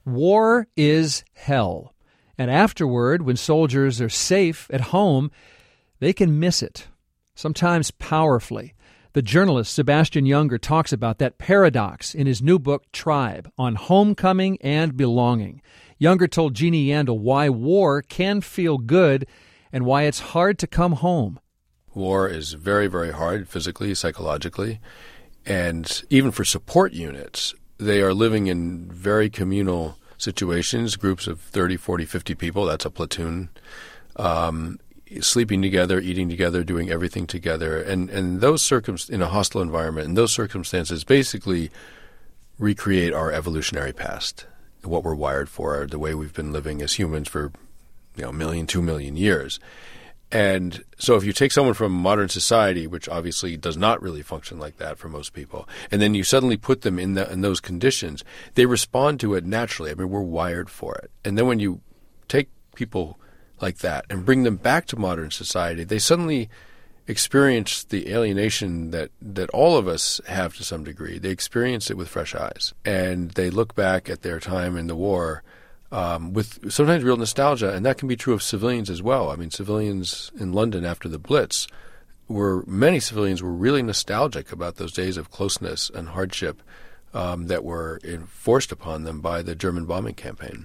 War is hell. And afterward, when soldiers are safe at home, they can miss it, sometimes powerfully. The journalist Sebastian Junger talks about that paradox in his new book, Tribe, on homecoming and belonging. Junger told Jeannie Yandel why war can feel good and why it's hard to come home. War is very, very hard physically, psychologically, and even for support units, they are living in very communal situations, groups of 30, 40, 50 people, that's a platoon, sleeping together, eating together, doing everything together. And those in a hostile environment, and those circumstances basically recreate our evolutionary past, what we're wired for, the way we've been living as humans for 1 million, 2 million years. And so if you take someone from modern society, which obviously does not really function like that for most people, and then you suddenly put them in those conditions, they respond to it naturally. I mean, we're wired for it. And then when you take people like that and bring them back to modern society, they suddenly experience the alienation that all of us have to some degree. They experience it with fresh eyes. And they look back at their time in the war with sometimes real nostalgia, and that can be true of civilians as well. I mean, civilians in London after the Blitz many civilians were really nostalgic about those days of closeness and hardship that were enforced upon them by the German bombing campaign.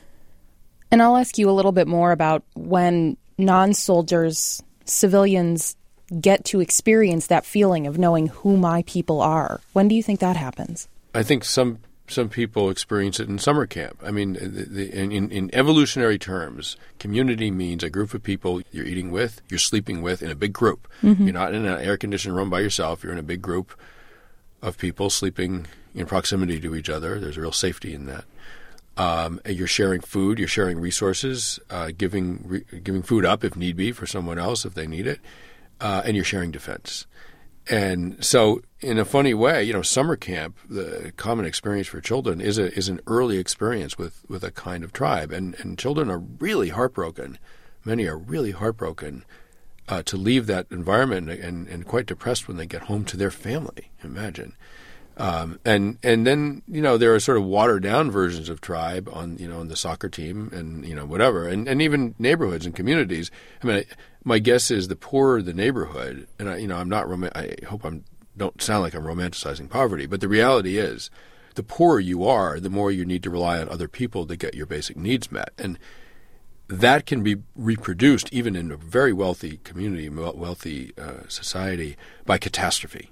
And I'll ask you a little bit more about when non-soldiers, civilians, get to experience that feeling of knowing who my people are. When do you think that happens? I think some people experience it in summer camp. I mean, in evolutionary terms, community means a group of people you're eating with, you're sleeping with in a big group. Mm-hmm. You're not in an air-conditioned room by yourself. You're in a big group of people sleeping in proximity to each other. There's real safety in that. You're sharing food, you're sharing resources, giving food up if need be for someone else if they need it, and you're sharing defense. And so, in a funny way, summer camp, the common experience for children is an early experience with a kind of tribe, and children are really heartbroken. Many are really heartbroken to leave that environment and quite depressed when they get home to their family. Imagine. And then there are sort of watered down versions of tribe on the soccer team and whatever, and even neighborhoods and communities. I mean, my guess is the poorer the neighborhood, and I'm not. I hope don't sound like I'm romanticizing poverty, but the reality is, the poorer you are, the more you need to rely on other people to get your basic needs met, and that can be reproduced even in a very wealthy community, wealthy society by catastrophe,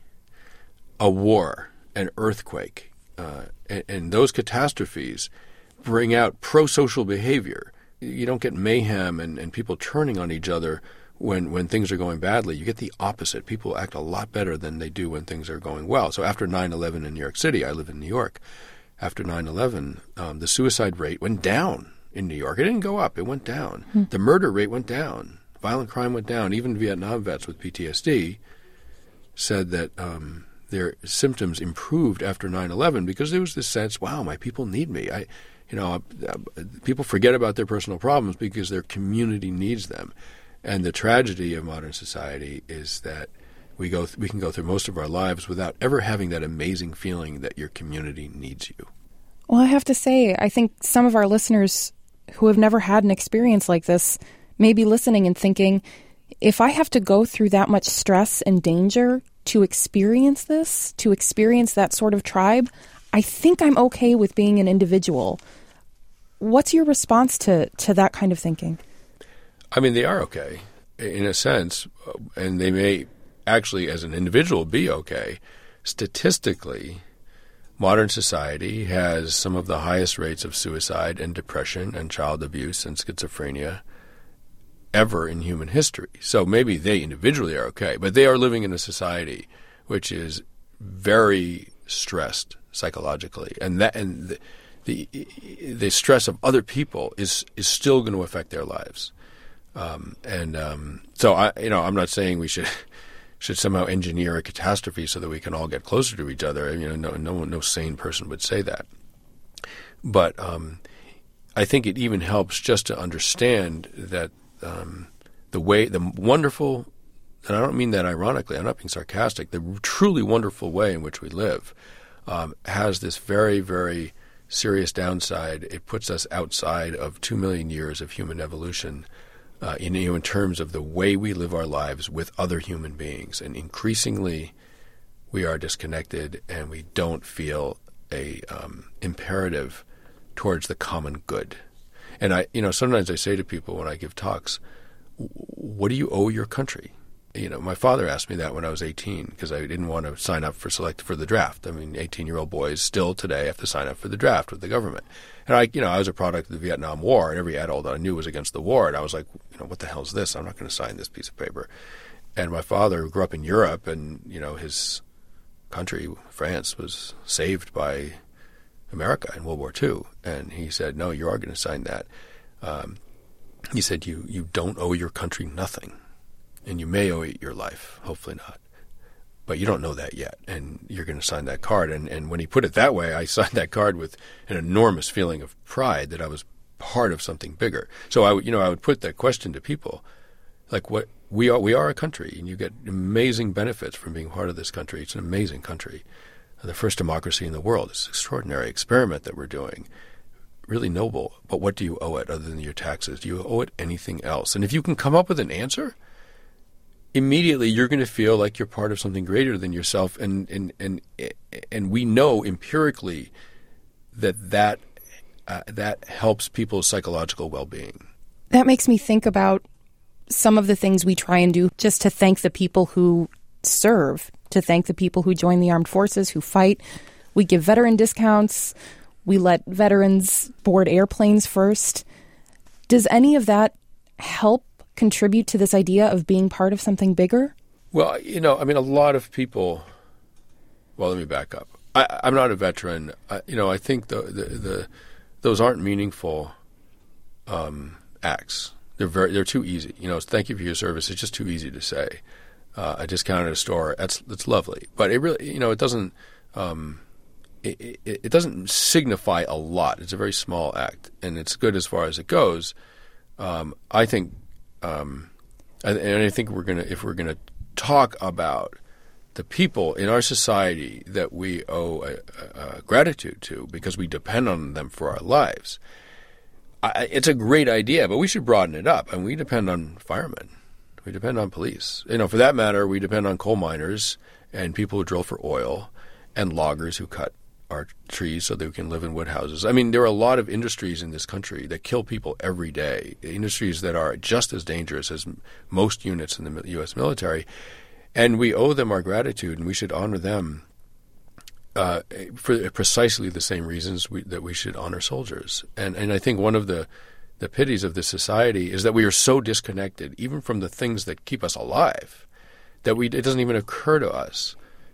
a war, an earthquake, and those catastrophes bring out pro-social behavior. You don't get mayhem and people turning on each other when things are going badly. You get the opposite. People act a lot better than they do when things are going well. So after 9/11 in New York City, I live in New York, after 9/11, the suicide rate went down in New York. It didn't go up. It went down. The murder rate went down. Violent crime went down. Even Vietnam vets with PTSD said that their symptoms improved after 9/11 because there was this sense, wow, my people need me. People forget about their personal problems because their community needs them. And the tragedy of modern society is that we can go through most of our lives without ever having that amazing feeling that your community needs you. Well, I have to say, I think some of our listeners who have never had an experience like this may be listening and thinking, if I have to go through that much stress and danger to experience this, to experience that sort of tribe, I think I'm okay with being an individual. What's your response to that kind of thinking? I mean, they are okay in a sense, and they may actually, as an individual, be okay. Statistically, modern society has some of the highest rates of suicide and depression and child abuse and schizophrenia ever in human history. So maybe they individually are okay, but they are living in a society which is very stressed psychologically, and the stress of other people is still going to affect their lives. So I'm not saying we should somehow engineer a catastrophe so that we can all get closer to each other. No sane person would say that. But I think it even helps just to understand that the wonderful, and I don't mean that ironically, I'm not being sarcastic, the truly wonderful way in which we live has this very, very serious downside, it puts us outside of 2 million years of human evolution in terms of the way we live our lives with other human beings. And increasingly, we are disconnected and we don't feel a imperative towards the common good. And sometimes I say to people when I give talks, what do you owe your country? My father asked me that when I was 18 because I didn't want to sign up for the draft. I mean, 18-year-old boys still today have to sign up for the draft with the government. And I was a product of the Vietnam War, and every adult I knew was against the war. And I was like, what the hell is this? I'm not going to sign this piece of paper. And my father grew up in Europe, and his country, France, was saved by America in World War II. And he said, no, you are going to sign that. He said, you don't owe your country nothing. And you may owe it your life, hopefully not. But you don't know that yet, and you're going to sign that card. And when he put it that way, I signed that card with an enormous feeling of pride that I was part of something bigger. So I would put that question to people, like, what we are a country, and you get amazing benefits from being part of this country. It's an amazing country, the first democracy in the world. It's an extraordinary experiment that we're doing. Really noble. But what do you owe it other than your taxes? Do you owe it anything else? And if you can come up with an answer, immediately you're going to feel like you're part of something greater than yourself, and we know empirically that helps people's psychological well-being. That makes me think about some of the things we try and do just to thank the people who serve, to thank the people who join the armed forces, who fight. We give veteran discounts. We let veterans board airplanes first. Does any of that help contribute to this idea of being part of something bigger? Well, a lot of people. Well, let me back up. I'm not a veteran. I think those aren't meaningful acts. They're too easy. Thank you for your service. It's just too easy to say. A discount at a store. That's lovely, but it really, it doesn't. It doesn't signify a lot. It's a very small act, and it's good as far as it goes. I think. And I think if we're gonna talk about the people in our society that we owe gratitude to because we depend on them for our lives, it's a great idea, but we should broaden it up. And we depend on firemen, we depend on police. For that matter, we depend on coal miners and people who drill for oil, and loggers who cut our trees so that we can live in wood houses. I mean, there are a lot of industries in this country that kill people every day, industries that are just as dangerous as most units in the U.S. military, and we owe them our gratitude, and we should honor them for precisely the same reasons that we should honor soldiers. And I think one of the pities of this society is that we are so disconnected, even from the things that keep us alive, that it doesn't even occur to us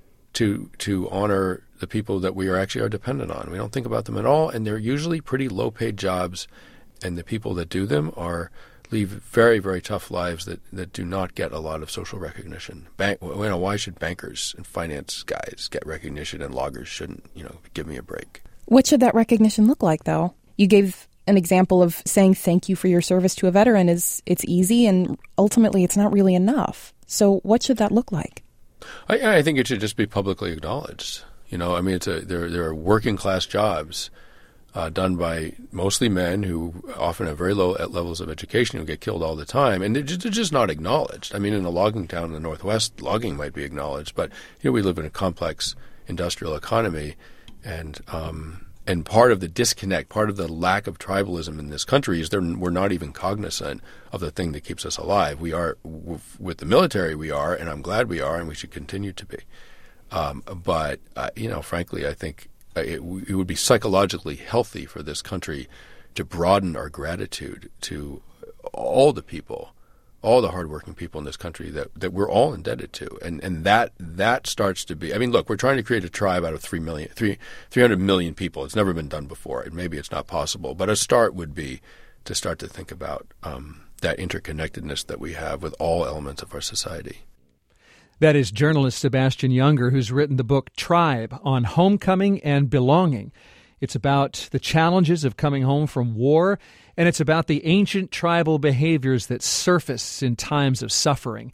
to honor the people that we are dependent on. We don't think about them at all, and they're usually pretty low-paid jobs, and the people that do them leave very, very tough lives that do not get a lot of social recognition. Why should bankers and finance guys get recognition and loggers shouldn't? Give me a break. What should that recognition look like, though? You gave an example of saying thank you for your service to a veteran. It's easy, and ultimately it's not really enough. So what should that look like? I think it should just be publicly acknowledged. There are working class jobs done by mostly men who often have very low levels of education, who get killed all the time, and they're just not acknowledged. I mean, in a logging town in the Northwest, logging might be acknowledged, but we live in a complex industrial economy, and part of the disconnect, part of the lack of tribalism in this country is we're not even cognizant of the thing that keeps us alive. We are, with the military we are, and I'm glad we are, and we should continue to be. But frankly, I think it would be psychologically healthy for this country to broaden our gratitude to all the people, all the hardworking people in this country that we're all indebted to. And that starts to be, look, we're trying to create a tribe out of 300 million people. It's never been done before, and maybe it's not possible. But a start would be to start to think about that interconnectedness that we have with all elements of our society. That is journalist Sebastian Junger, who's written the book Tribe on Homecoming and Belonging. It's about the challenges of coming home from war, and it's about the ancient tribal behaviors that surface in times of suffering.